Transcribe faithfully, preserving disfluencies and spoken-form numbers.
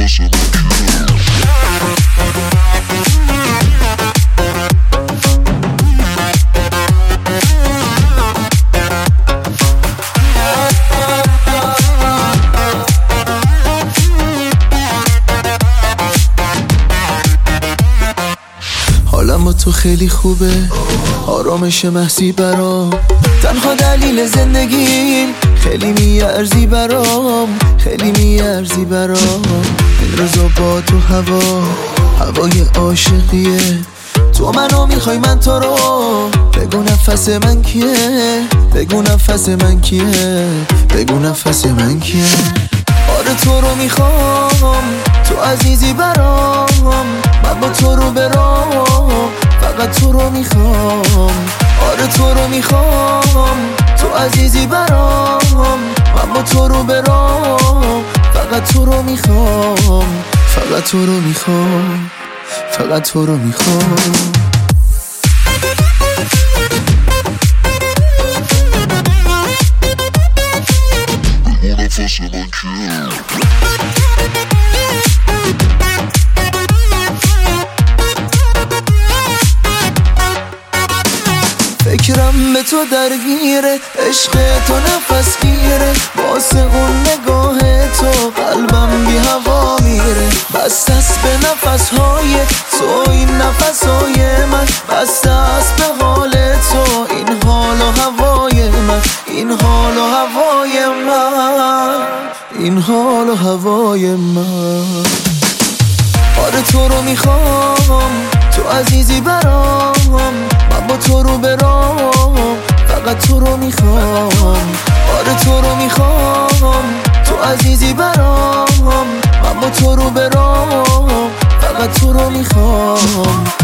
حالم با تو خیلی خوبه، آرامش محضی برام، تنها دلیل زندگیم، خیلی میارزی برام، خیلی میارزی برام. این روزا با تو هوا، هوای عاشقیه، تو منو میخوای من تو رو، بگو نفس من کیه، بگو نفس من کیه، بگو نفس من کیه. آره تو رو میخوام، تو عزیزی برام، من با تو رو برام، فقط تو رو میخوام. آره تو رو میخوام، تو عزیزی برام، من با تو رو برام، فقط تو رو میخوام، فقط تو رو میخوام، فقط تو رو میخوام. فکرم به تو درگیره، عشق تو نفس گیره، واسه اون نگاه تو قلبم بی هوا میره. بس است به نفس های تو این نفس های من، بس است به حال تو این حال و هوای من، این حال و هوای من، این حال و هوای من. آره تو رو میخوام، تو عزیزی برام، من با تو رو برام، فقط تو رو میخوام. آره تو رو میخوام، تو عزیزی برام، من با تو رو برام، فقط تو رو میخوام.